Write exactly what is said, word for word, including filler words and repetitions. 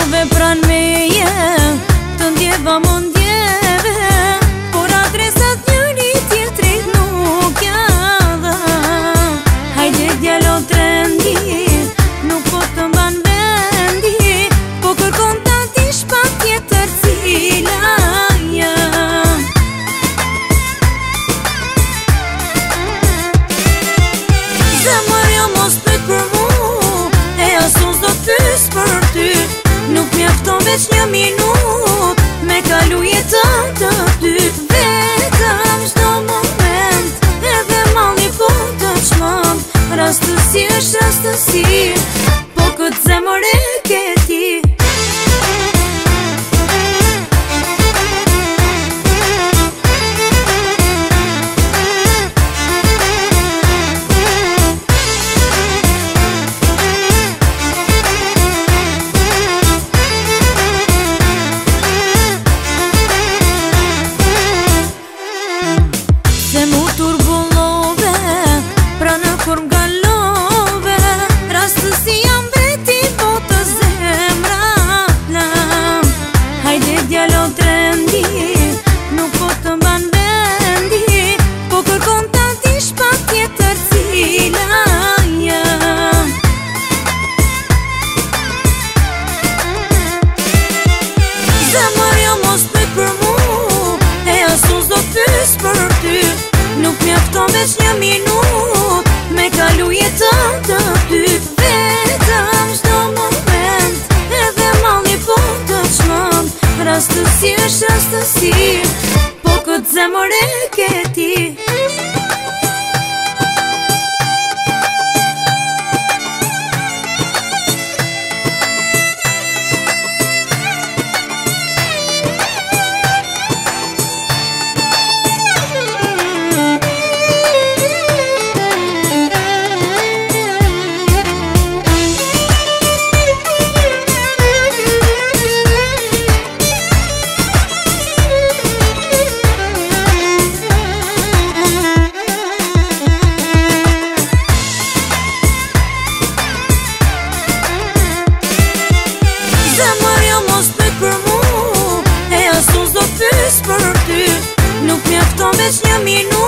Jave pran meje, të ndjeva më ndjeve, por adresat njëri tjetrit nuk ja dha. Hajde djalo trendi, nuk po të mban vendi, po kërkon ta dish pa tjetër cila jam. Zemër jo mos pyt për mu, e asun s'do t'pys për ty. Nuk mjafton veç një minut, me kalu jetën të dy. Vetëm çdo moment, edhe malli po të çmon. Rastësi është rastësi, po këtë zemër e ke ti. Se mu turbullove, pra në kur m'gallove, rastësi jam veti po të zemrana. Hajde djalo trendi, nuk po të mban vendi, po kërkon ta dish pa tjetër cila jam. Zemër jo mos pyt për mu, e asun s'do t'pys për ty. Nuk mjafton veç një minut, me kalu jetën të dy. Vetëm çdo moment, edhe malli po të çmon. Rastësi është rastësi, po këtë zemër e ke ti. Zemër jo mos pyt për mu, e asun s'do t'pys për ty. Nuk mjafton veç një minut,